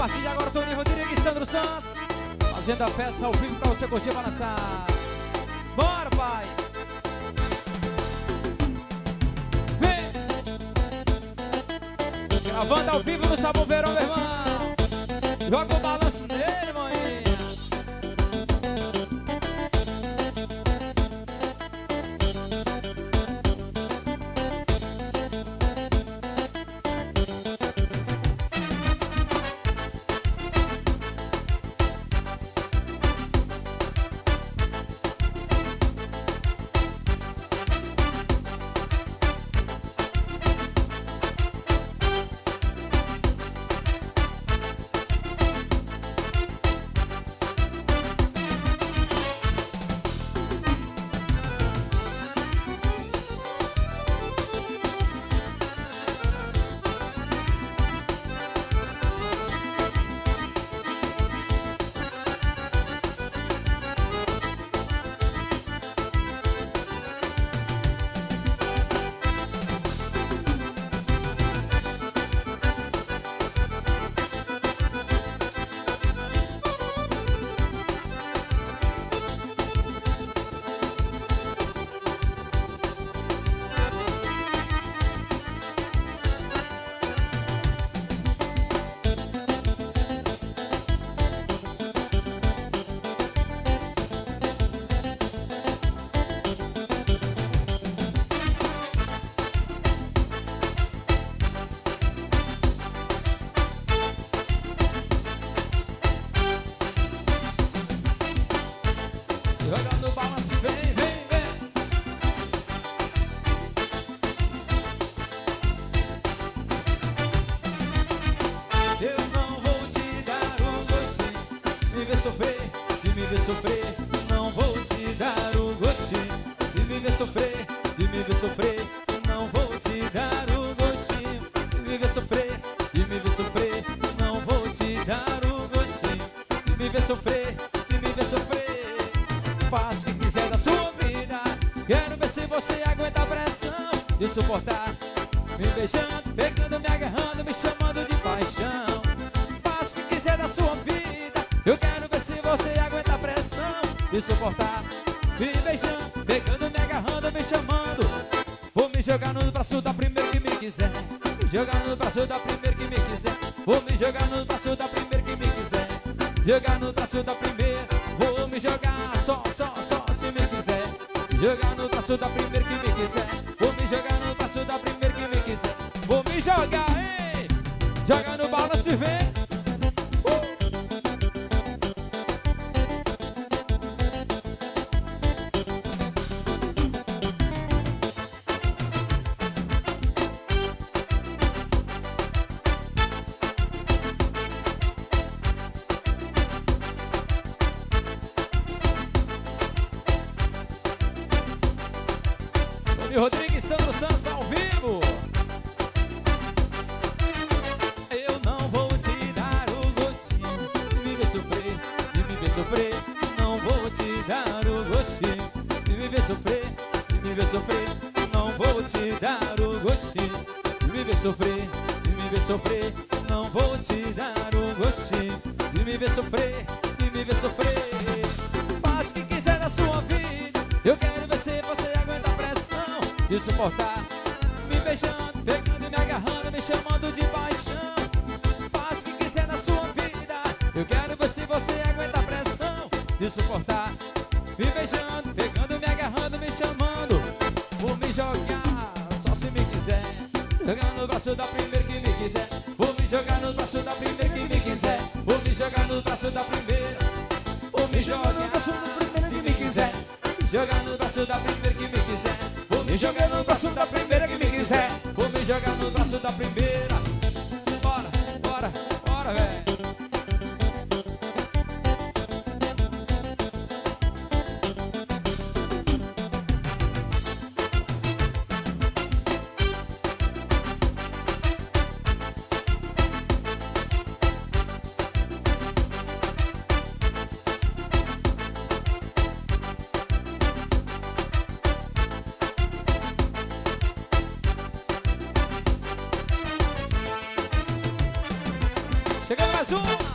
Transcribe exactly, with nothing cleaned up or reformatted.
partir de agora, Toninho Rodrigues e Sandro Santos fazendo a festa ao vivo pra você curtir e balançar. Bora, pai! Vem! Gravando ao vivo no Sabor Verão, meu irmão. Joga o balanço nele, maninha. Jogando balanço, vem, vem, vem. Eu não vou te dar um gostinho, me ver sofrer, de me ver sofrer. Não vou te dar um gostinho, de me ver sofrer, de me ver sofrer. Não vou te dar um gostinho, de me ver sofrer, de me ver sofrer. Não vou te dar um gostinho, de me ver sofrer, de me ver sofrer. Faz o que quiser da sua vida, quero ver se você aguenta a pressão de suportar. Me beijando, pegando, me agarrando, me chamando de paixão. Faz o que quiser da sua vida, eu quero ver se você aguenta a pressão de suportar. Me beijando, pegando, me agarrando, me chamando. Vou me jogar no braço da primeira que me quiser. Me jogar no braço da primeira que me quiser. Vou me jogar no braço da primeira que me quiser. Jogar no braço da primeira. Vou me jogar só, só, só se me quiser. Jogar no braço da primeira que me quiser. Vou me jogar no braço da primeira que me quiser. Vou me jogar, hein? Joga no balanço e vem. Toninho Rodrigues, Sandro Santos ao vivo. Eu não vou te dar o gostinho de me ver sofrer, de me ver sofrer. Não vou te dar o gostinho de me ver sofrer, de me ver sofrer. Não vou te dar o gostinho de me ver sofrer, de me ver sofrer. Não vou te dar o gostinho de me ver sofrer, de me ver sofrer. Faz o que quiser da sua vida, eu quero ver se você aguenta a pressão de suportar. Me beijando, pegando e me agarrando, me chamando de paixão. Faz o que quiser na sua vida, eu quero ver se você aguenta a pressão de suportar. Me beijando, pegando e me agarrando, me chamando. Vou me jogar, só se me quiser. Jogar no braço da primeira que me quiser. Vou me jogar no braço da primeira que me quiser. Vou me jogar no braço da primeira. Vou me jogar no braço da primeira que me quiser. Jogar no braço da primeira que me quiser. Vou me jogar no braço da primeira que me quiser. Vou me jogar no braço da primeira. Bora, bora, bora, velho. Chegando mais um.